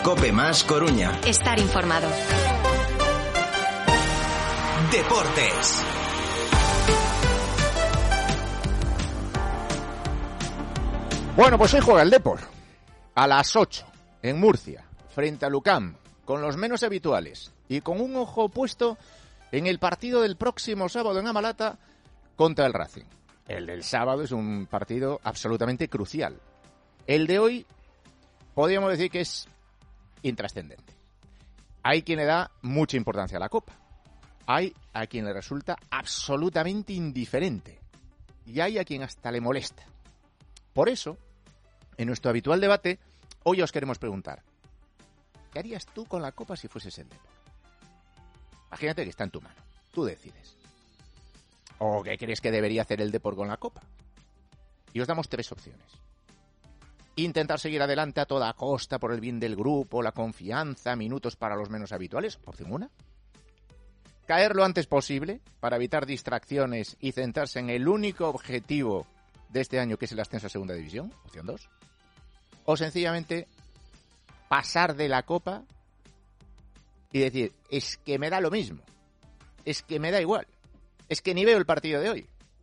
COPE Más Coruña. Estar informado. Deportes. Bueno, pues hoy juega el Depor a las 8 en Murcia, frente a Lucam, con los menos habituales y con un ojo puesto en el partido del próximo sábado en Amalata contra el Racing. El del sábado es un partido absolutamente crucial. El de hoy podríamos decir que es intrascendente. Hay quien le da mucha importancia a la Copa. Hay a quien le resulta absolutamente indiferente. Y hay a quien hasta le molesta. Por eso, en nuestro habitual debate, hoy os queremos preguntar: ¿qué harías tú con la Copa si fueses el Depor? Imagínate que está en tu mano. Tú decides. ¿O qué crees que debería hacer el Depor con la Copa? Y os damos 3 opciones. Intentar seguir adelante a toda costa por el bien del grupo, la confianza, minutos para los menos habituales. Opción 1. Caer lo antes posible para evitar distracciones y centrarse en el único objetivo de este año, que es el ascenso a Segunda División. Opción 2. O sencillamente pasar de la Copa y decir: es que me da lo mismo, es que me da igual, es que ni veo el partido de hoy.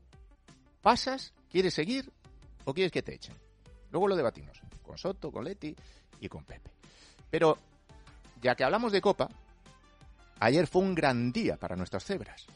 ¿Pasas? ¿Quieres seguir o quieres que te echen? Luego lo debatimos con Soto, con Leti y con Pepe. Pero ya que hablamos de Copa, ayer fue un gran día para nuestras cebras.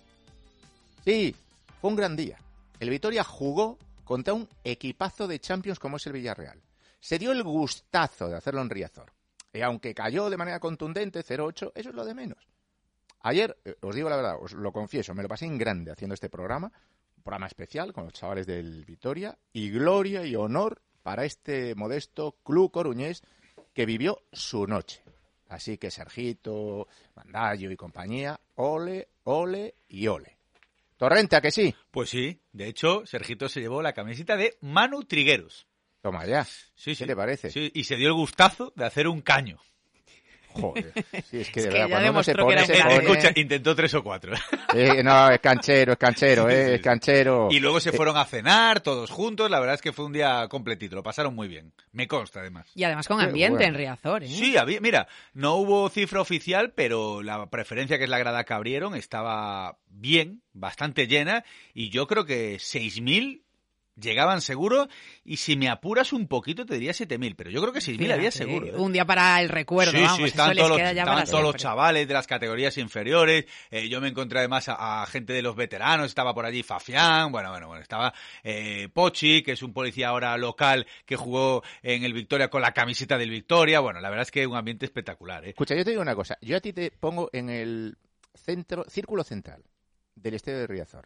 Sí, fue un gran día. El Vitoria jugó contra un equipazo de Champions como es el Villarreal. Se dio el gustazo de hacerlo en Riazor. Y aunque cayó de manera contundente, 0-8, eso es lo de menos. Ayer, os digo la verdad, os lo confieso, me lo pasé en grande haciendo este programa, un programa especial con los chavales del Vitoria, y gloria y honor para este modesto club coruñés que vivió su noche. Así que Sergito, Mandallo y compañía, ole, ole y ole. Torrente, ¿a que sí? Pues sí, de hecho, Sergito se llevó la camiseta de Manu Trigueros. Toma ya. Sí, ¿Qué te parece? Sí, y se dio el gustazo de hacer un caño. Joder, sí, es que de Es verdad, que cuando uno se pone... Escucha, intentó 3 o 4. No, es canchero, es canchero. Y luego se fueron a cenar todos juntos, la verdad es que fue un día completito, lo pasaron muy bien. Me consta, además. Y además con ambiente en Riazor, ¿eh? Sí, mira, no hubo cifra oficial, pero la preferencia, que es la grada que abrieron, estaba bien, bastante llena, y yo creo que 6.000... llegaban seguro, y si me apuras un poquito te diría 7.000, pero yo creo que 6.000 había seguro, ¿eh? Un día para el recuerdo, sí, vamos, sí, eso les queda ya para todos los siempre. chavales de las categorías inferiores, yo me encontré además a gente de los veteranos, estaba por allí Fafián, bueno, estaba Pochi, que es un policía ahora local que jugó en el Victoria con la camiseta del Victoria, bueno, la verdad es que un ambiente espectacular, ¿eh? Escucha, yo te digo una cosa, yo a ti te pongo en el círculo central del estadio de Riazor.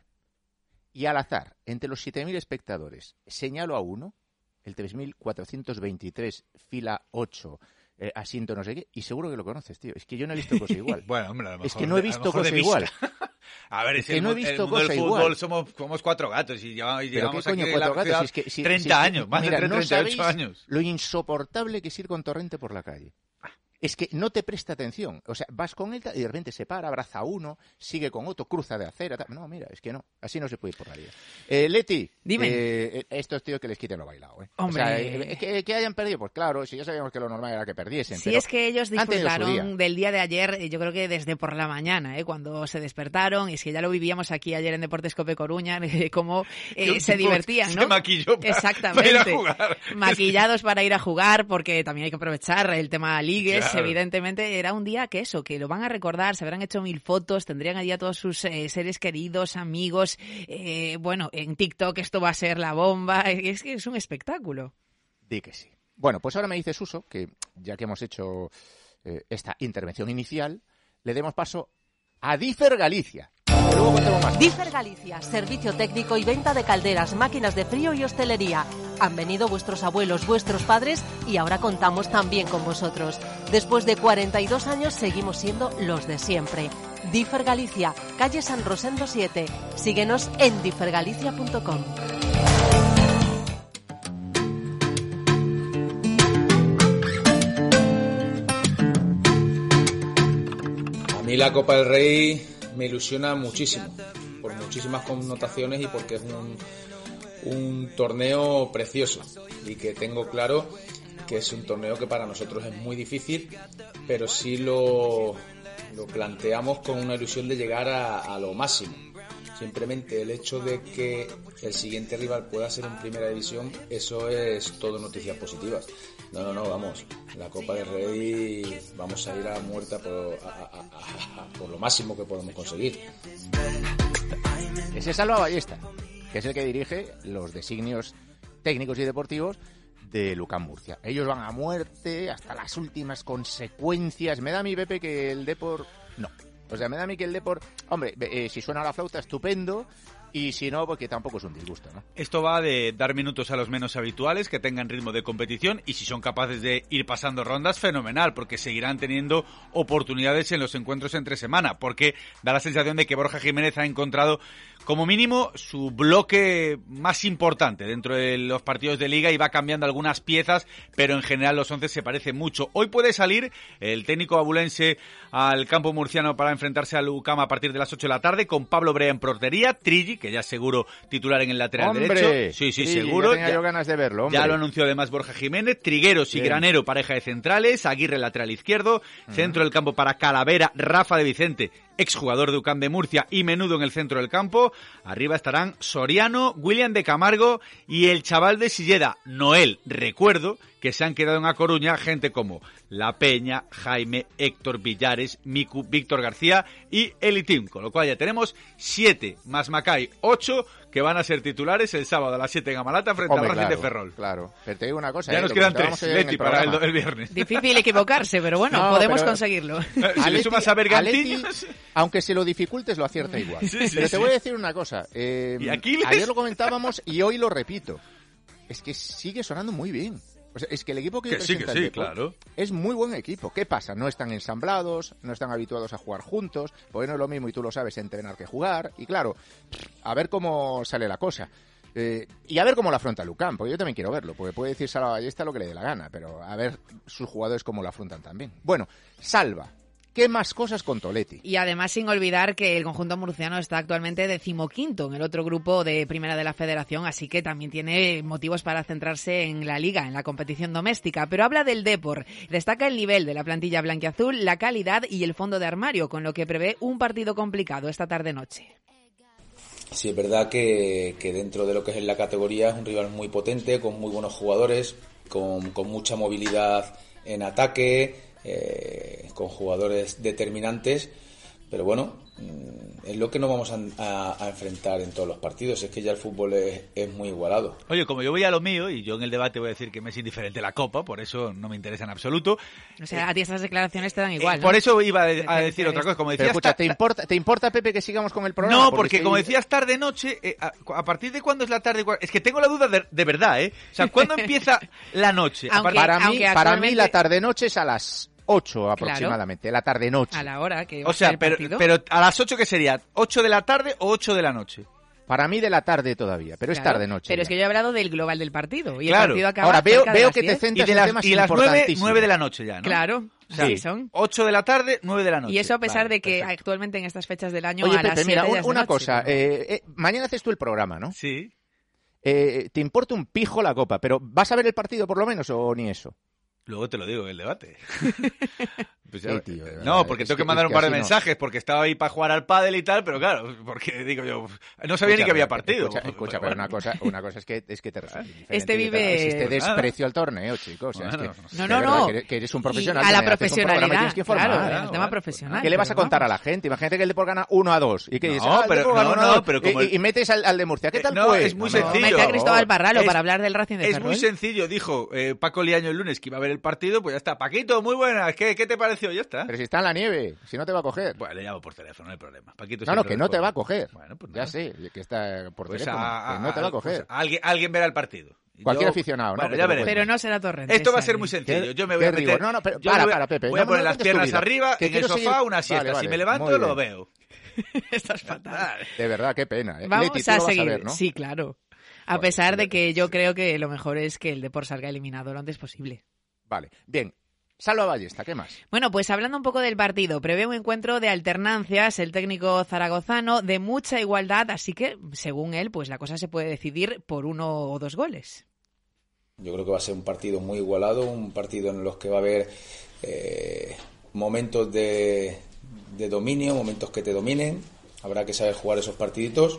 Y al azar, entre los 7.000 espectadores, señalo a uno, el 3.423, fila 8, asiento no sé qué, y seguro que lo conoces, tío. Es que yo no he visto cosa igual. Bueno, hombre, a lo mejor, es que no he visto cosa igual. A ver, es que no he visto cosa del fútbol somos 4 gatos y llevamos aquí 4 gatos? 30 años, más mira, de 38 no años. Lo insoportable que es ir con Torrente por la calle. Es que no te presta atención. O sea, vas con él y de repente se para, abraza a uno, sigue con otro, cruza de acera. No, mira, es que no. Así no se puede ir por la vida. Leti, dime. Estos tíos que les quiten lo bailado, ¿eh? Hombre. O sea, que hayan perdido, pues claro, si ya sabíamos que lo normal era que perdiesen. Sí, es que ellos disfrutaron del día de ayer, yo creo que desde por la mañana, cuando se despertaron, y es que ya lo vivíamos aquí ayer en Deportes Cope Coruña, cómo se divertían, ¿no? Se maquilló Exactamente. para ir a jugar. Maquillados para ir a jugar, porque también hay que aprovechar el tema ligues. Claro. Evidentemente era un día que lo van a recordar, se habrán hecho 1000 fotos, tendrían allí a todos sus seres queridos, amigos, bueno, en TikTok esto va a ser la bomba, es que es un espectáculo. Di que sí. Bueno, pues ahora me dice Suso que ya que hemos hecho esta intervención inicial, le demos paso a Differ Galicia. Differ Galicia, servicio técnico y venta de calderas, máquinas de frío y hostelería. Han venido vuestros abuelos, vuestros padres y ahora contamos también con vosotros. Después de 42 años seguimos siendo los de siempre. Differ Galicia, calle San Rosendo 7. Síguenos en differgalicia.com. A mí la Copa del Rey me ilusiona muchísimo, por muchísimas connotaciones y porque es un torneo precioso y que tengo claro que es un torneo que para nosotros es muy difícil, pero sí lo planteamos con una ilusión de llegar a lo máximo. Simplemente el hecho de que el siguiente rival pueda ser en primera división, eso es todo noticias positivas. No, vamos, la Copa del Rey vamos a ir a muerta por lo máximo que podemos conseguir. Ese es Salva Ballesta, que es el que dirige los designios técnicos y deportivos de Lucán Murcia. Ellos van a muerte hasta las últimas consecuencias. Me da a mí, Pepe, que el Depor... No. O sea, me da a mí que el Depor... Hombre, si suena la flauta, estupendo. Y si no, porque tampoco es un disgusto, ¿no? Esto va de dar minutos a los menos habituales, que tengan ritmo de competición, y si son capaces de ir pasando rondas, fenomenal, porque seguirán teniendo oportunidades en los encuentros entre semana, porque da la sensación de que Borja Jiménez ha encontrado como mínimo su bloque más importante dentro de los partidos de Liga y va cambiando algunas piezas, pero en general los 11 se parecen mucho. Hoy puede salir el técnico abulense al campo murciano para enfrentarse al UCAM a partir de las 8 de la tarde con Pablo Brea en portería, Trigi, que ya es seguro titular en el lateral derecho. Sí, seguro. Ya tenía yo ganas de verlo, hombre. Ya lo anunció además Borja Jiménez. Trigueros y Granero, pareja de centrales. Aguirre, lateral izquierdo. Centro del campo para Calavera, Rafa de Vicente, exjugador de UCAM de Murcia, y Menudo en el centro del campo. Arriba estarán Soriano, William de Camargo y el chaval de Silleda, Noel. Recuerdo que se han quedado en A Coruña gente como La Peña, Jaime, Héctor, Villares, Miku, Víctor García y Elitín. Con lo cual ya tenemos 7 más Macay, 8 que van a ser titulares el sábado a las 7 en Amalata frente al Racing de Ferrol. Claro, pero te digo una cosa. Ya nos quedan 3, Leti, para el viernes. Difícil equivocarse, pero bueno, podemos conseguirlo. Si le sumas a Bergantiños... Aunque se lo dificultes, lo acierta igual. Pero te voy a decir una cosa. ¿Y Aquiles? Ayer lo comentábamos y hoy lo repito. Es que sigue sonando muy bien. O sea, es que el equipo que presenta el Depor claro, es muy buen equipo. ¿Qué pasa? No están ensamblados, no están habituados a jugar juntos, porque no es lo mismo, y tú lo sabes, entrenar que jugar. Y claro, a ver cómo sale la cosa. Y a ver cómo la afronta Lucán, porque yo también quiero verlo, porque puede decir Salva Ballesta lo que le dé la gana, pero a ver sus jugadores cómo lo afrontan también. Bueno, Salva. ¿Qué más cosas con Toletti? Y además sin olvidar que el conjunto murciano está actualmente 15º en el otro grupo de primera de la federación, así que también tiene motivos para centrarse en la liga, en la competición doméstica. Pero habla del Depor, destaca el nivel de la plantilla blanquiazul, la calidad y el fondo de armario, con lo que prevé un partido complicado esta tarde-noche. Sí, es verdad que dentro de lo que es la categoría es un rival muy potente, con muy buenos jugadores, con mucha movilidad en ataque, con jugadores determinantes, pero bueno, es lo que nos vamos a enfrentar en todos los partidos. Es que ya el fútbol es muy igualado. Oye, como yo voy a lo mío, y yo en el debate voy a decir que me es indiferente la Copa, por eso no me interesa en absoluto. O sea, a ti esas declaraciones te dan igual, ¿no? Por eso iba a decir otra cosa. Como decías, pero escucha, ¿te importa, Pepe, que sigamos con el programa? No, porque como decías tarde-noche, ¿a partir de cuándo es la tarde? Es que tengo la duda de verdad, ¿eh? O sea, ¿cuándo empieza la noche? Para mí la tarde-noche es a las 8 aproximadamente, claro. La tarde-noche. A la hora que... O sea, pero a las 8, ¿qué sería? ¿8 de la tarde o 8 de la noche? Para mí de la tarde todavía, pero claro, es tarde-noche. Pero ya. Es que yo he hablado del global del partido. Y claro. el partido acaba. Ahora veo que te centras en temas importantísimos. 9 de la noche ya, ¿no? Claro. O sea, sí, son 8 de la tarde, 9 de la noche. Y eso a pesar de que perfecto. Actualmente en estas fechas del año. Oye, a Pepe, las 7 mira, ya es una noche, cosa. ¿no? Mañana haces tú el programa, ¿no? Sí. Te importa un pijo la Copa, pero ¿vas a ver el partido por lo menos o ni eso? Luego te lo digo en el debate. Pues ya, tío, no, porque tengo que mandar un par de mensajes, porque estaba ahí para jugar al pádel y tal, pero claro, porque digo yo, no sabía ni que había partido. Escucha, pero una cosa es que te resulta este vive... Existe desprecio al torneo, chicos. O sea, bueno, es que, no. Que eres un profesional. Y a la profesionalidad, claro, el tema profesional. ¿Qué le vas a contar a la gente? Imagínate que el Depor gana 1-2. ¿Y qué dices? Pero como y metes al de Murcia. ¿Qué tal no, fue? Es muy sencillo. Mete a Cristóbal Parralo para hablar del Racing de Ferrol. Es muy sencillo. Dijo Paco Liaño el lunes que iba a ver el partido, pues ya está. Paquito, muy buenas. ¿Qué te pareció? Ya está. Pero si está en la nieve, si no te va a coger. Bueno, le llamo por teléfono, no hay problema. Paquito no, que no te va a coger. Bueno, pues ya sé, que está por teléfono. Que no te va a coger. Pues alguien verá el partido. Cualquier aficionado, bueno, ¿no? Ya veremos. Pero no será Torrente. Esto va a ser muy sencillo. Yo me voy a meter... No, pero para, Pepe. Voy a poner las piernas arriba, en el sofá, una siesta. Vale, si me levanto, lo veo. Estás fatal. De verdad, qué pena. Vamos Leti, a lo vas seguir. ver, ¿no? Sí, claro. A pesar de que yo creo que lo mejor es que el Depor salga eliminado lo antes posible. Vale, bien. Salva Ballesta, ¿qué más? Bueno, pues hablando un poco del partido, prevé un encuentro de alternancias, el técnico zaragozano, de mucha igualdad, así que, según él, pues la cosa se puede decidir por 1 o 2 goles. Yo creo que va a ser un partido muy igualado, un partido en los que va a haber momentos de dominio, momentos que te dominen. Habrá que saber jugar esos partiditos.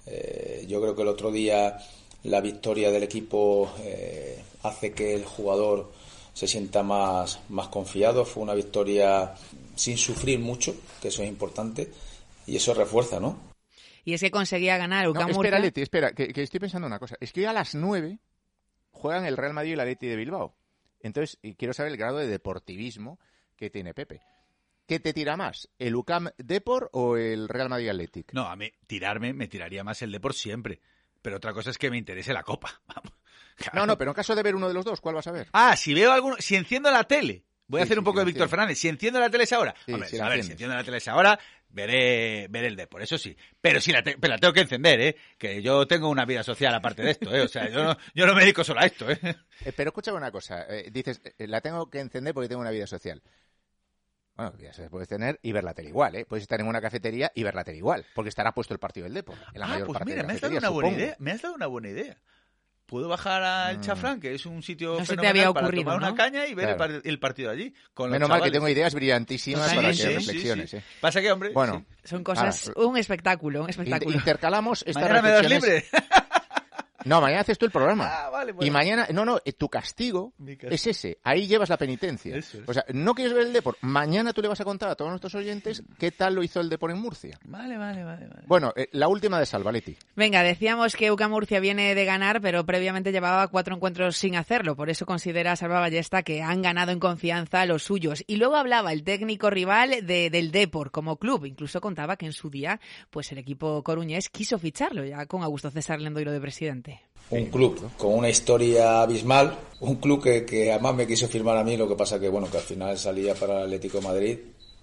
Yo creo que el otro día la victoria del equipo hace que el jugador se sienta más confiado. Fue una victoria sin sufrir mucho, que eso es importante, y eso refuerza, ¿no? Y es que conseguía ganar UCAM Murcia. Espera, Leti, espera, que estoy pensando una cosa. Es que hoy a las 9 juegan el Real Madrid y el Atleti de Bilbao. Entonces, quiero saber el grado de deportivismo que tiene Pepe. ¿Qué te tira más, el UCAM Depor o el Real Madrid Athletic? No, a mí me tiraría más el Depor siempre. Pero otra cosa es que me interese la Copa. Vamos. Claro. No, pero en caso de ver uno de los dos, ¿cuál vas a ver? Si veo alguno, si enciendo la tele, voy a hacer un poco de Víctor Fernández. Si enciendo la tele esa hora, sí, hombre, si si enciendo la tele esa hora, veré el Depor, eso sí. Pero sí la tengo que encender, que yo tengo una vida social aparte de esto, O sea, yo no me dedico solo a esto, Pero escúchame una cosa, dices, la tengo que encender porque tengo una vida social. Bueno, ya se puedes tener y ver la tele igual, Puedes estar en una cafetería y ver la tele igual, porque estará puesto el partido del Depor. En la mayor parte mira, de me has dado una buena idea. Puedo bajar al Chafrán, que es un sitio fenomenal para tomar una caña y ver el partido allí. Con Menos mal que tengo ideas brillantísimas para que reflexiones. Sí. Pasa que, hombre... Bueno, son cosas, un espectáculo. Intercalamos estas Mañana me das reflexiones... libre. No, mañana haces tú el programa. Vale, bueno. Y mañana, tu castigo es ese. Ahí llevas la penitencia. Eso es. O sea, no quieres ver el Depor. Mañana tú le vas a contar a todos nuestros oyentes qué tal lo hizo el Depor en Murcia. Vale. Bueno, la última de Salvaletti. Venga, decíamos que UCAM Murcia viene de ganar, pero previamente llevaba 4 encuentros sin hacerlo. Por eso considera Salva Ballesta que han ganado en confianza a los suyos. Y luego hablaba el técnico rival del Depor como club. Incluso contaba que en su día, pues el equipo coruñés quiso ficharlo ya con Augusto César Lendoiro de presidente. Un club con una historia abismal, un club que además me quiso firmar a mí, lo que pasa que al final salía para el Atlético de Madrid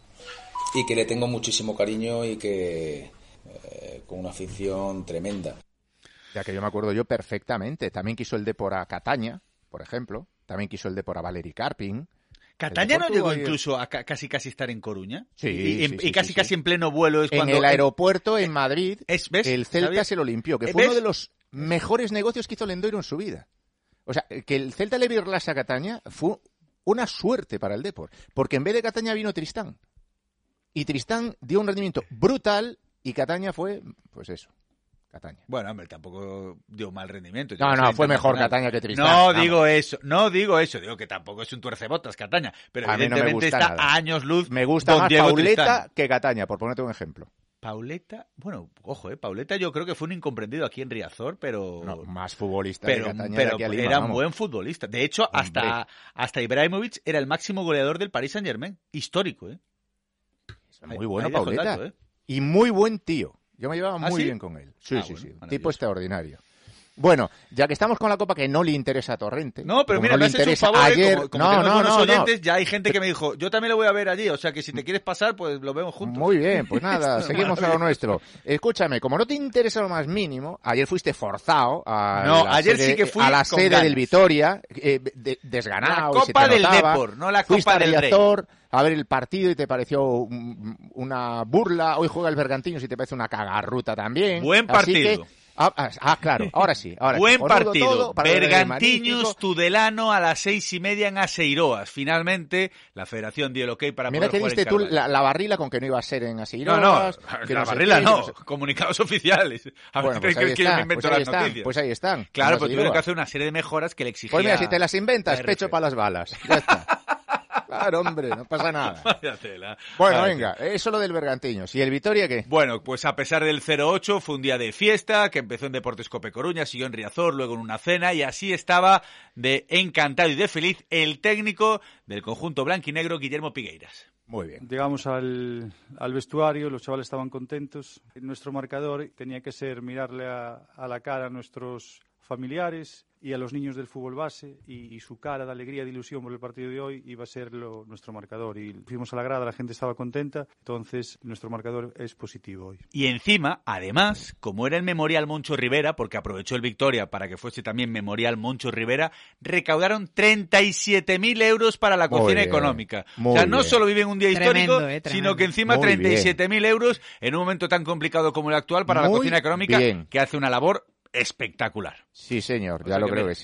y que le tengo muchísimo cariño y que con una afición tremenda. Ya que yo me acuerdo yo perfectamente. También quiso el Depor a Cataña, por ejemplo. También quiso el Depor a Valeri Carpin. ¿Cataña no llegó incluso a casi estar en Coruña? Sí. Y casi en pleno vuelo es cuando... En el aeropuerto en Madrid, ¿ves? El Celta ¿Sabías? se lo limpió, que fue uno de los mejores negocios que hizo Lendoiro en su vida. O sea, que el Celta le virlase a Cataña fue una suerte para el Depor, porque en vez de Cataña vino Tristán. Y Tristán dio un rendimiento brutal y Cataña fue, pues eso, Cataña. Bueno, hombre, tampoco dio mal rendimiento. No, fue mejor Cataña que Tristán. No digo eso, digo que tampoco es un tuercebotas Cataña, pero a evidentemente no me está nada. A años luz. Me gusta más Diego Pauleta Tristán. que Cataña, por ponerte un ejemplo. Pauleta, bueno, ojo, Pauleta yo creo que fue un incomprendido aquí en Riazor, pero... No, más futbolista pero, que Cataña pero de aquí a Lima, era un vamos. buen futbolista. De hecho, hasta Ibrahimovic era el máximo goleador del Paris Saint-Germain. Histórico, Muy bueno, ahí dejo el Pauleta. dato, Y muy buen tío. Yo me llevaba muy ¿sí? bien con él. Sí. Bueno, Tipo extraordinario. Bueno, ya que estamos con la Copa que no le interesa a Torrente. No, pero como mira, no me le has hecho un interesa favor, ayer. como tenemos buenos oyentes, ya hay gente que me dijo, yo también lo voy a ver allí, o sea que si te quieres pasar, pues lo vemos juntos. Muy bien, pues nada, seguimos a lo nuestro. Escúchame, como no te interesa lo más mínimo, ayer fuiste forzado a la sede del Vitoria, desganado. La Copa y se te del notaba. Depor, no la Fuiste Copa a del Rey. Riazor a ver el partido y te pareció una burla. Hoy juega el Bergantiños y te parece una cagarruta también. Buen Así partido. que, claro, ahora sí. Buen Cojonudo partido. todo, para ver el Bergantiños, magnífico. Tudelano a las 6:30 en Aseiroas. Finalmente, la Federación dio el ok para Mira poder que jugar diste en tú Sé la barrila con que no iba a ser en Aseiroas. la barrila no, comunicados oficiales. A ver, Bueno, pues ¿crees que yo me invento las noticias? Pues ahí están. Claro, en pero tuvieron Aseiroas. que hacer una serie de mejoras que le exigía... Pues mira, si te las inventas, la pecho RF. para las balas. Ya está. Claro, hombre, no pasa nada. Vaya tela. Bueno, Vaya venga, eso lo del Bergantiños. ¿Y el Vitoria qué? Bueno, pues a pesar del 0-8 fue un día de fiesta, que empezó en Deportes Cope Coruña, siguió en Riazor, luego en una cena, y así estaba de encantado y de feliz el técnico del conjunto blanquinegro, Guillermo Pigueiras. Muy bien. Llegamos al vestuario, los chavales estaban contentos. Nuestro marcador tenía que ser mirarle a la cara a nuestros familiares y a los niños del fútbol base, y su cara de alegría, de ilusión por el partido de hoy iba a ser nuestro marcador. Y fuimos a la grada, la gente estaba contenta, entonces nuestro marcador es positivo hoy. Y encima, además, como era el Memorial Moncho Rivera, porque aprovechó el Victoria para que fuese también Memorial Moncho Rivera, recaudaron 37.000 euros para la cocina económica. O sea, no solo viven un día histórico, Tremendo. sino que encima Muy 37.000 euros en un momento tan complicado como el actual para la Muy cocina económica, bien. que hace una labor espectacular. Sí, señor, O ya sea lo que creo mira, que sí.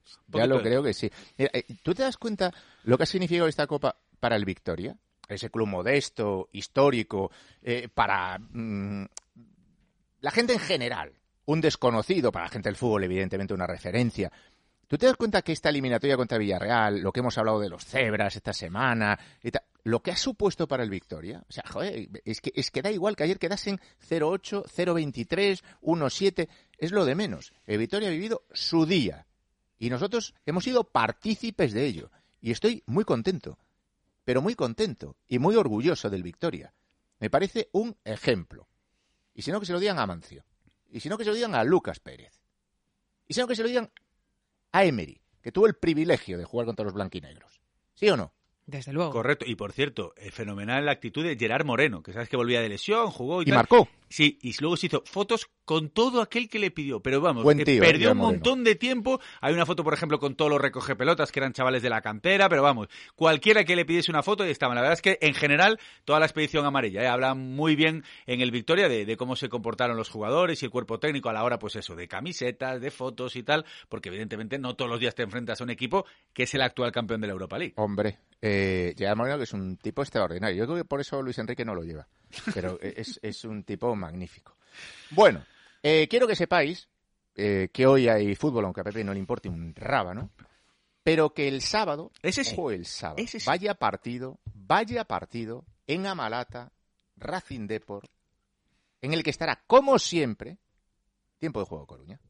Ya lo creo que sí. Mira, ¿tú te das cuenta lo que ha significado esta Copa para el Victoria? Ese club modesto, histórico, para la gente en general, un desconocido, para la gente del fútbol, evidentemente una referencia. ¿Tú te das cuenta que esta eliminatoria contra Villarreal, lo que hemos hablado de los cebras esta semana, lo que ha supuesto para el Victoria? O sea, joder, es que da igual que ayer quedasen 0-8, 0-23, 1-7, es lo de menos. El Victoria ha vivido su día y nosotros hemos sido partícipes de ello. Y estoy muy contento, pero muy contento y muy orgulloso del Victoria. Me parece un ejemplo. Y si no, que se lo digan a Amancio. Y si no, que se lo digan a Lucas Pérez. Y si no, que se lo digan a Emery, que tuvo el privilegio de jugar contra los blanquinegros. ¿Sí o no? Desde luego. Correcto. Y por cierto, fenomenal la actitud de Gerard Moreno, que sabes que volvía de lesión, jugó y tal. Marcó. Sí, y luego se hizo fotos con todo aquel que le pidió. Pero vamos, perdió un montón de tiempo. Hay una foto, por ejemplo, con todos los recogepelotas, que eran chavales de la cantera, pero vamos, cualquiera que le pidiese una foto y estaban. La verdad es que, en general, toda la expedición amarilla habla muy bien en el Victoria de cómo se comportaron los jugadores y el cuerpo técnico a la hora, pues eso, de camisetas, de fotos y tal, porque evidentemente no todos los días te enfrentas a un equipo que es el actual campeón de la Europa League. Hombre, Gerard Moreno, que es un tipo extraordinario. Yo creo que por eso Luis Enrique no lo lleva. Pero es un tipo magnífico. Bueno, quiero que sepáis que hoy hay fútbol, aunque a Pepe no le importe un rábano, pero que el sábado, vaya partido en Amalata, Racing Depor, en el que estará, como siempre, Tiempo de Juego Coruña.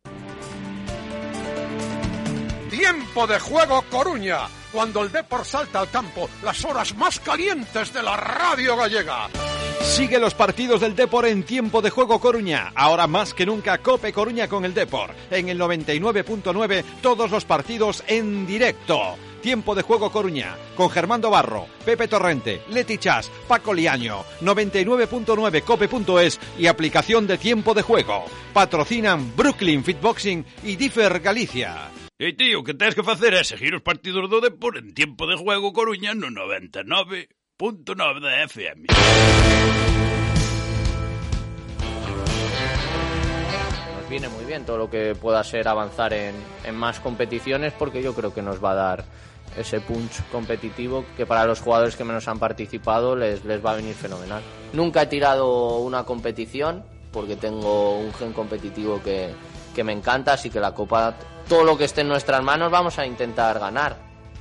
Tiempo de Juego Coruña, cuando el Depor salta al campo, las horas más calientes de la radio gallega. Sigue los partidos del Depor en Tiempo de Juego Coruña. Ahora más que nunca, Cope Coruña con el Depor. En el 99.9, todos los partidos en directo. Tiempo de Juego Coruña, con Germán Barro, Pepe Torrente, Leti Chas, Paco Liaño, 99.9 cope.es y aplicación de Tiempo de Juego. Patrocinan Brooklyn Fitboxing y Differ Galicia. E tío, que tens que facer é seguir os partidos do Depor en Tiempo de Juego Coruña no 99.9 da FM. Nos viene muy bien todo lo que pueda ser avanzar en más competiciones, porque yo creo que nos va a dar ese punch competitivo que para los jugadores que menos han participado les va a venir fenomenal. Nunca he tirado una competición porque tengo un gen competitivo que me encanta, así que la Copa, todo lo que esté en nuestras manos vamos a intentar ganar.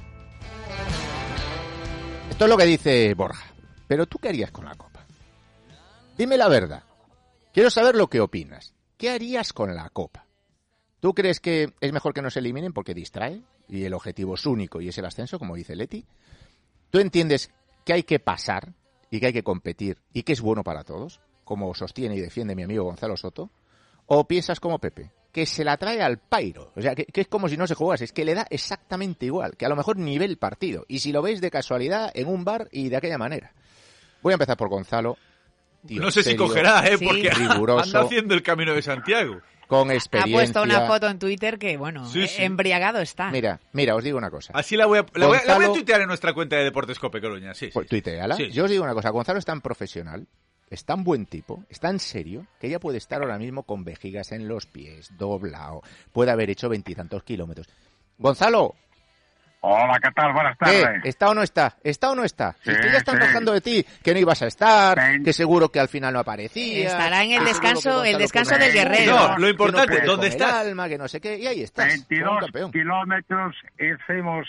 Esto es lo que dice Borja. Pero ¿tú qué harías con la Copa? Dime la verdad. Quiero saber lo que opinas. ¿Qué harías con la Copa? ¿Tú crees que es mejor que nos eliminen porque distrae y el objetivo es único y es el ascenso, como dice Leti? ¿Tú entiendes que hay que pasar y que hay que competir y que es bueno para todos, como sostiene y defiende mi amigo Gonzalo Soto? ¿O piensas como Pepe, que se la trae al pairo? O sea, que es como si no se jugase, es que le da exactamente igual, que a lo mejor ni ve el partido. Y si lo veis de casualidad en un bar y de aquella manera. Voy a empezar por Gonzalo. Tío, no sé serio, si cogerá, porque riguroso, anda haciendo el Camino de Santiago. Con experiencia. Ha puesto una foto en Twitter que, bueno, sí. Embriagado está. Mira, os digo una cosa. Así la voy a tuitear en nuestra cuenta de Deportes Cope Coruña. Sí, pues tuiteala. Sí. Yo os digo una cosa, Gonzalo es tan profesional, es tan buen tipo, es tan serio, que ella puede estar ahora mismo con vejigas en los pies, doblado, puede haber hecho 20 y tantos kilómetros. Gonzalo. Hola, ¿qué tal? Buenas tardes. ¿Está o no está? ¿Está o no está? Sí, es que ya están bajando de ti, que no ibas a estar, que seguro que al final no aparecía. Estará en el descanso del Guerrero. No, lo importante, ¿dónde está? Alma, que no sé qué, y ahí estás. 22 kilómetros hicimos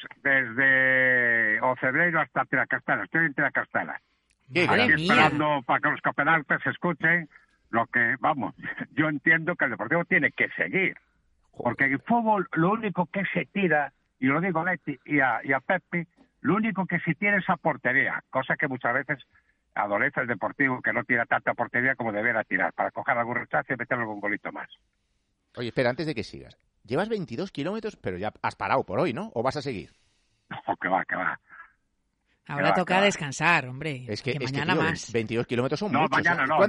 desde Ocebreiro hasta Tiracastela. Estoy en Tiracastela. Aquí esperando para que los campeonatos escuchen lo que, vamos, yo entiendo que el Deportivo tiene que seguir. Porque en el fútbol lo único que se tira, y lo digo a Leti y a Pepe, lo único que se tira es a portería, cosa que muchas veces adolece el Deportivo, que no tira tanta portería como debería tirar, para coger algún rechazo y meterle algún golito más. Oye, espera, antes de que sigas. Llevas 22 kilómetros, pero ya has parado por hoy, ¿no? ¿O vas a seguir? No, que va. Ahora toca descansar, hombre. Es que mañana tío, más. 22 kilómetros son no, muchos. Mañana no,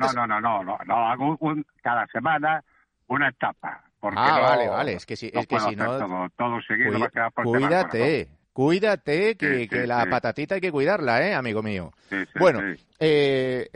hago cada semana una etapa. Vale, es que si no... Todo seguido va a quedar por Cuídate, que la patatita hay que cuidarla, amigo mío. Sí, bueno, sí.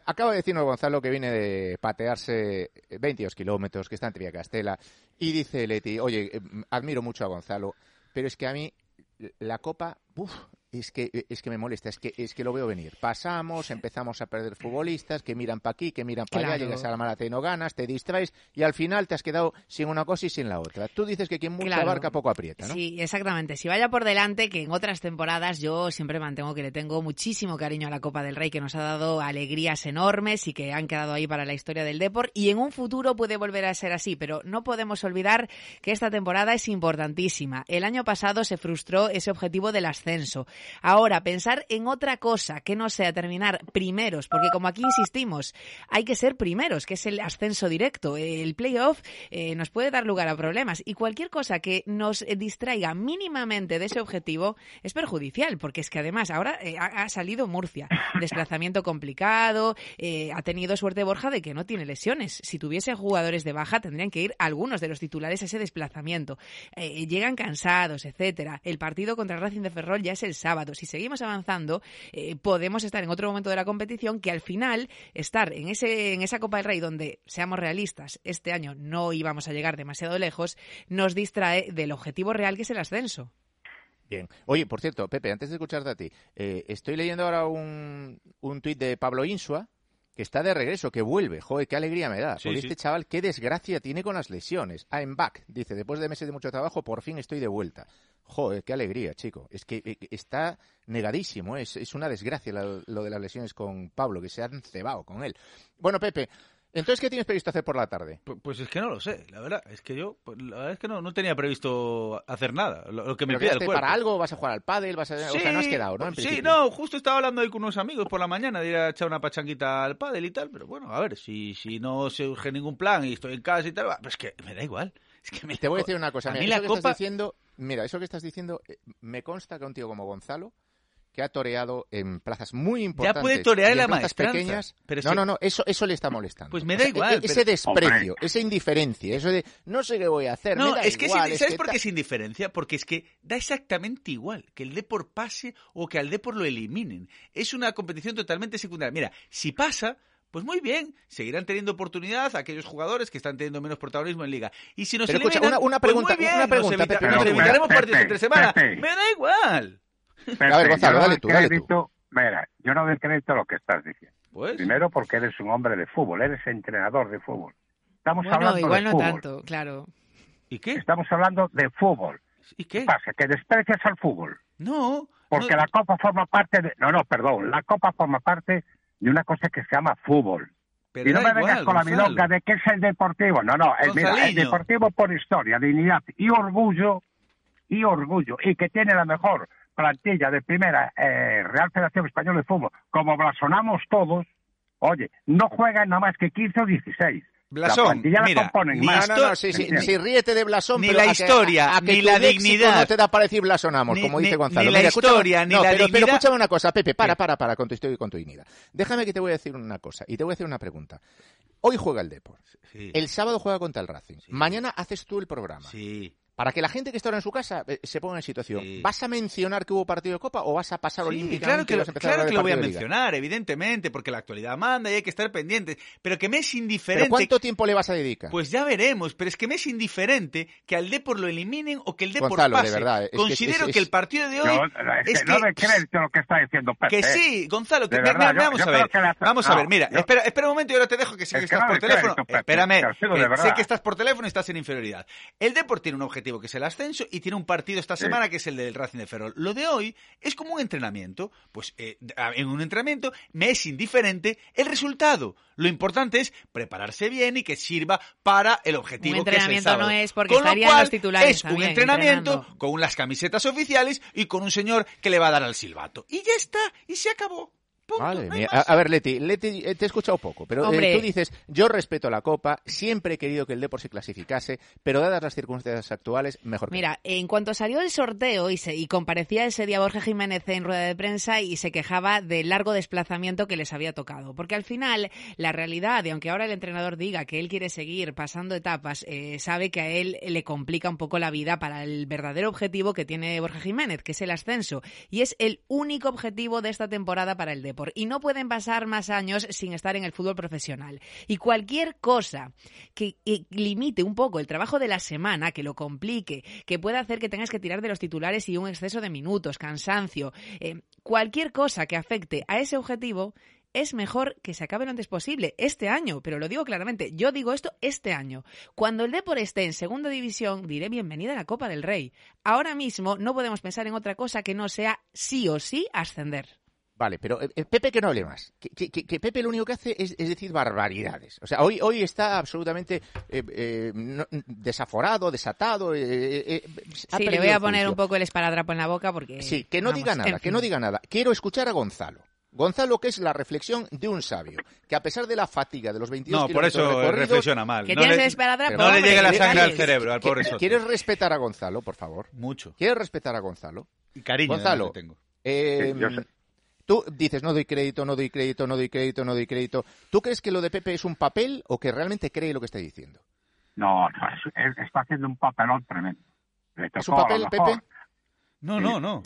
acaba de decirnos Gonzalo que viene de patearse 22 kilómetros, que está en Triacastela, y dice Leti, oye, admiro mucho a Gonzalo, pero es que a mí la Copa, es que me molesta, es que lo veo venir. Empezamos a perder futbolistas que miran para aquí, que miran para allá, llegas a la maratón y no ganas, te distraes y al final te has quedado sin una cosa y sin la otra. Tú dices que quien mucho abarca poco aprieta, ¿no? Sí, exactamente. Si vaya por delante, que en otras temporadas yo siempre mantengo que le tengo muchísimo cariño a la Copa del Rey, que nos ha dado alegrías enormes y que han quedado ahí para la historia del deporte, y en un futuro puede volver a ser así, pero no podemos olvidar que esta temporada es importantísima. El año pasado se frustró ese objetivo del ascenso. Ahora, pensar en otra cosa que no sea terminar primeros, porque como aquí insistimos, hay que ser primeros, que es el ascenso directo. El playoff nos puede dar lugar a problemas y cualquier cosa que nos distraiga mínimamente de ese objetivo es perjudicial, porque es que además ahora ha salido Murcia, desplazamiento complicado, ha tenido suerte Borja de que no tiene lesiones. Si tuviese jugadores de baja tendrían que ir algunos de los titulares a ese desplazamiento. Llegan cansados, etcétera. El partido contra el Racing de Ferrol ya es el sábado. Si seguimos avanzando, podemos estar en otro momento de la competición que al final estar en esa Copa del Rey donde, seamos realistas, este año no íbamos a llegar demasiado lejos, nos distrae del objetivo real que es el ascenso. Bien. Oye, por cierto, Pepe, antes de escucharte a ti, estoy leyendo ahora un tuit de Pablo Insua, que está de regreso, que vuelve. Joder, qué alegría me da. Sí, porque este chaval, qué desgracia tiene con las lesiones. I'm back, dice, después de meses de mucho trabajo, por fin estoy de vuelta. Joder, qué alegría, chico. Es que está negadísimo, es una desgracia lo de las lesiones con Pablo, que se han cebado con él. Bueno, Pepe, entonces, ¿qué tienes previsto hacer por la tarde? Pues es que no lo sé, la verdad. Es que yo, la verdad es que no tenía previsto hacer nada. Lo que me pide el cuerpo. ¿Para algo? ¿Vas a jugar al pádel? Sí, o sea, no has quedado, ¿no? Sí, no, justo estaba hablando ahí con unos amigos por la mañana de ir a echar una pachanguita al pádel y tal, pero bueno, a ver, si no se urge ningún plan y estoy en casa y tal, pues es que me da igual. Es que te voy a decir una cosa, mira, eso que estás diciendo, me consta que un tío como Gonzalo, que ha toreado en plazas muy importantes. Ya puede torear en la maestranza. Pequeñas. Pero no, eso le está molestando. Pues me da igual. Ese desprecio, esa indiferencia, eso de no sé qué voy a hacer. No, me da es que igual, ¿sabes por qué es indiferencia? Porque es que da exactamente igual que el Depor pase o que al Depor lo eliminen. Es una competición totalmente secundaria. Mira, si pasa, pues muy bien, seguirán teniendo oportunidad aquellos jugadores que están teniendo menos protagonismo en Liga. Y si nos eliminan, escucha, una pregunta, pues muy bien, Pepe, nos evitaremos partidos entre semana. Me da igual. Pepe, a ver, Gonzalo, dale tú. Mira, yo no doy crédito a lo que estás diciendo. Pues. Primero porque eres un hombre de fútbol, eres entrenador de fútbol. Estamos bueno, hablando igual de no fútbol. Tanto, claro. ¿Y qué? Estamos hablando de fútbol. ¿Y qué? ¿Qué pasa? ¿Que desprecias al fútbol? No. Porque la Copa forma parte de... la Copa forma parte de una cosa que se llama fútbol. Pero y no me vengas con Gonzalo. la milonga de que es el deportivo. No, mira, el deportivo por historia, dignidad y orgullo, y que tiene la mejor plantilla de primera Real Federación Española de Fútbol, como blasonamos todos, oye, no juegan nada más que 15 o 16. Blasón, la mira, la componen ni más. Sí, ríete de blasón, ni pero la historia, ni la dignidad. No te da para decir blasonamos, como dice Gonzalo. Ni la historia, ni la dignidad. Pero escúchame una cosa, Pepe, para con tu historia y con tu dignidad. Déjame que te voy a decir una cosa, y te voy a hacer una pregunta. Hoy juega el Depor. Sí. El sábado juega contra el Racing. Sí. Mañana haces tú el programa. Sí. Para que la gente que está ahora en su casa se ponga en situación. Sí. ¿Vas a mencionar que hubo partido de Copa o vas a pasar olímpicamente? Claro que lo voy a mencionar, evidentemente, porque la actualidad manda y hay que estar pendientes. Pero que me es indiferente... ¿Pero cuánto tiempo le vas a dedicar? Pues ya veremos, pero es que me es indiferente que al Depor lo eliminen o que el Depor Gonzalo, pase. De verdad, Considero que el partido de hoy... no me crees lo que está diciendo Pepe. Que sí, Gonzalo, vamos a ver. Vamos a ver, mira, espera un momento y ahora te dejo que sé que estás por teléfono. Espérame, sé que estás por teléfono y estás en inferioridad. El Depor tiene un objetivo que es el ascenso y tiene un partido esta semana que es el del Racing de Ferrol. Lo de hoy es como un entrenamiento. Pues en un entrenamiento me es indiferente el resultado. Lo importante es prepararse bien y que sirva para el objetivo que es el sábado. Un entrenamiento no es porque estarían los titulares es también, un entrenamiento con las camisetas oficiales y con un señor que le va a dar al silbato. Y ya está, y se acabó. Punto, vale, mía. A ver, Leti, te he escuchado poco, pero tú dices, yo respeto la Copa, siempre he querido que el Depor se clasificase, pero dadas las circunstancias actuales, mejor que Mira, en cuanto salió el sorteo y comparecía ese día Borja Jiménez en rueda de prensa y se quejaba del largo desplazamiento que les había tocado, porque al final la realidad, y aunque ahora el entrenador diga que él quiere seguir pasando etapas, sabe que a él le complica un poco la vida para el verdadero objetivo que tiene Borja Jiménez, que es el ascenso, y es el único objetivo de esta temporada para el Depor. Depor y no pueden pasar más años sin estar en el fútbol profesional. Y cualquier cosa que limite un poco el trabajo de la semana, que lo complique, que pueda hacer que tengas que tirar de los titulares y un exceso de minutos, cansancio, cualquier cosa que afecte a ese objetivo, es mejor que se acabe lo antes posible, este año, pero lo digo claramente, yo digo esto este año. Cuando el Depor esté en segunda división, diré bienvenida a la Copa del Rey. Ahora mismo no podemos pensar en otra cosa que no sea sí o sí ascender. Vale, pero Pepe que no hable más. Que Pepe lo único que hace es decir barbaridades. O sea, hoy está absolutamente desaforado, desatado. Sí, le voy a poner un poco el esparadrapo en la boca porque... Sí, que no diga nada, que no diga nada. Quiero escuchar a Gonzalo. Gonzalo, que es la reflexión de un sabio, que a pesar de la fatiga de los 22 kilómetros recorridos... No, por eso reflexiona mal. Que tienes el esparadrapo. No le llegue la sangre al cerebro, al pobre socio. ¿Quieres respetar a Gonzalo, por favor? Mucho. ¿Quieres respetar a Gonzalo? Y cariño, Gonzalo, tengo. Tú dices, no doy crédito. ¿Tú crees que lo de Pepe es un papel o que realmente cree lo que está diciendo? No, está haciendo un papelón tremendo. ¿Es un papel, Pepe? No.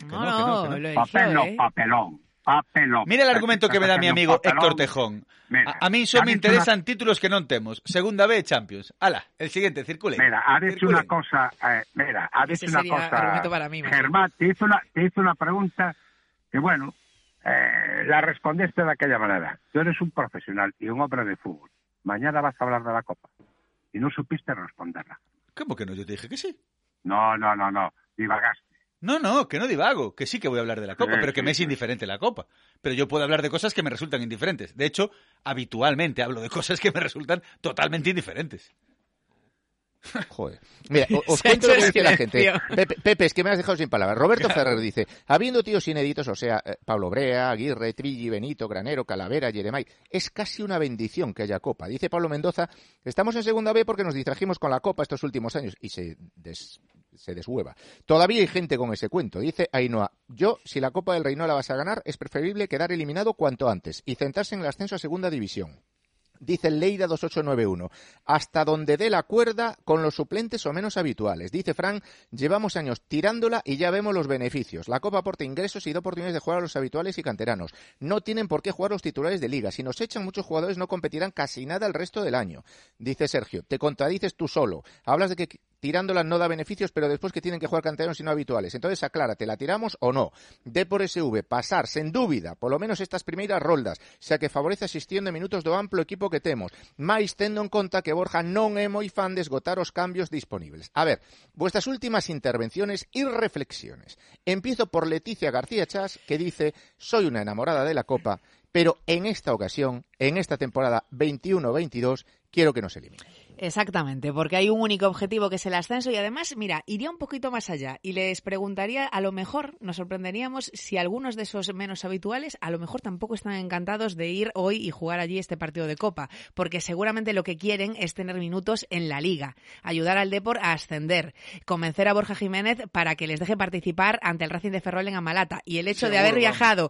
Papelón. Mira el argumento que me da mi amigo Héctor Tejón. Mira, a mí solo me interesan títulos que no temos. Segunda B, Champions. Ala, el siguiente, circule. Mira, ha dicho una cosa... argumento para mí. Germán, te hizo una pregunta que, bueno, la respondiste de aquella manera. Tú eres un profesional y un hombre de fútbol. Mañana vas a hablar de la Copa. Y no supiste responderla. ¿Cómo que no? Yo te dije que sí. No. Divagaste. No, que no divago, que sí que voy a hablar de la Copa, pero que me es indiferente la Copa. Pero yo puedo hablar de cosas que me resultan indiferentes. De hecho, habitualmente hablo de cosas que me resultan totalmente indiferentes. Joder. Mira, os cuento lo que dice la gente. Pepe, es que me has dejado sin palabras. Roberto Ferrer dice, habiendo tíos inéditos, o sea, Pablo Brea, Aguirre, Trilli, Benito, Granero, Calavera, Yeremay, es casi una bendición que haya Copa. Dice Pablo Mendoza, estamos en segunda B porque nos distrajimos con la Copa estos últimos años y se deshueva. Todavía hay gente con ese cuento. Dice Ainhoa, si la Copa del Rey no la vas a ganar, es preferible quedar eliminado cuanto antes y centrarse en el ascenso a segunda división. Dice Leida 2891, hasta donde dé la cuerda con los suplentes o menos habituales. Dice Frank, llevamos años tirándola y ya vemos los beneficios. La Copa aporta ingresos y da oportunidades de jugar a los habituales y canteranos. No tienen por qué jugar los titulares de liga. Si nos echan, muchos jugadores no competirán casi nada el resto del año. Dice Sergio, te contradices tú solo. Hablas de que tirándola no da beneficios, pero después que tienen que jugar canteranos y no habituales. Entonces, aclárate, ¿la tiramos o no? Depor SV, pasar, sen dúbida, polo menos estas primeiras roldas, xa que favorece a xestión de minutos do amplo equipo que temos, máis tendo en conta que Borja non é moi fan de esgotar os cambios disponibles. A ver, vuestras últimas intervenciones y reflexiones. Empiezo por Leticia García Chas, que dice, soy una enamorada de la Copa, pero en esta ocasión, en esta temporada 21-22, quiero que nos eliminen. Exactamente, porque hay un único objetivo que es el ascenso y además, mira, iría un poquito más allá y les preguntaría, a lo mejor nos sorprenderíamos si algunos de esos menos habituales a lo mejor tampoco están encantados de ir hoy y jugar allí este partido de Copa, porque seguramente lo que quieren es tener minutos en la Liga, ayudar al Depor a ascender, convencer a Borja Jiménez para que les deje participar ante el Racing de Ferrol en Amalata y el hecho de haber viajado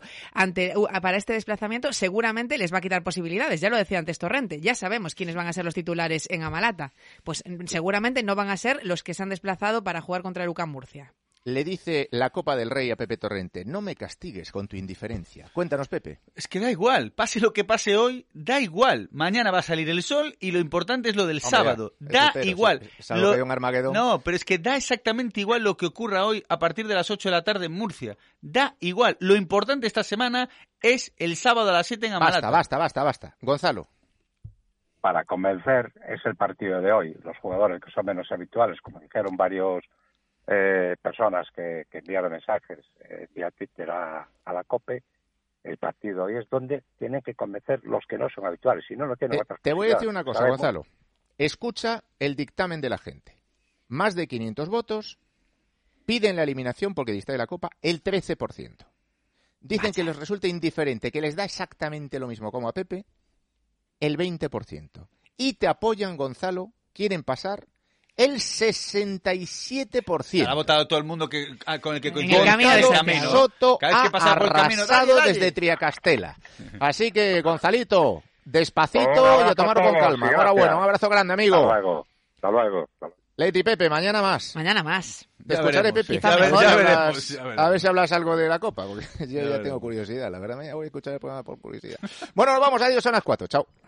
para este desplazamiento seguramente les va a quitar posibilidades, ya lo decía antes Torrente, ya sabemos quiénes van a ser los titulares en Amalata. Pues seguramente no van a ser los que se han desplazado para jugar contra el UCAM Murcia. Le dice la Copa del Rey a Pepe Torrente, no me castigues con tu indiferencia. Cuéntanos, Pepe. Es que da igual, pase lo que pase hoy, da igual. Mañana va a salir el sol y lo importante es lo del sábado. Da igual. No, pero es que da exactamente igual lo que ocurra hoy a partir de las 8 de la tarde en Murcia. Da igual. Lo importante esta semana es el sábado a las 7 en Amalata. Basta. Gonzalo. Para convencer es el partido de hoy. Los jugadores que son menos habituales, como dijeron varios personas que enviaron mensajes vía Twitter a la COPE, el partido hoy es donde tienen que convencer los que no son habituales, si no, no tienen otras. Te voy a decir una cosa, ¿sabemos? Gonzalo. Escucha el dictamen de la gente. Más de 500 votos, piden la eliminación porque distrae la Copa el 13%. Dicen que les resulta indiferente, que les da exactamente lo mismo como a Pepe, el 20%. Y te apoyan, Gonzalo, quieren pasar el 67%. Ha votado todo el mundo con el que coincide. Gonzalo Soto ha arrasado desde Triacastela. Así que, Gonzalito, despacito y a tomarlo con calma. Enhorabuena, un abrazo grande, amigo. Hasta luego. Leti, Pepe, mañana más. Mañana más. Te escucharé, Pepe. Ya veremos. A ver si hablas algo de la Copa, porque yo ya tengo curiosidad. La verdad, me voy a escuchar el programa por curiosidad. Bueno, nos vamos, adiós, son las 4. Chao.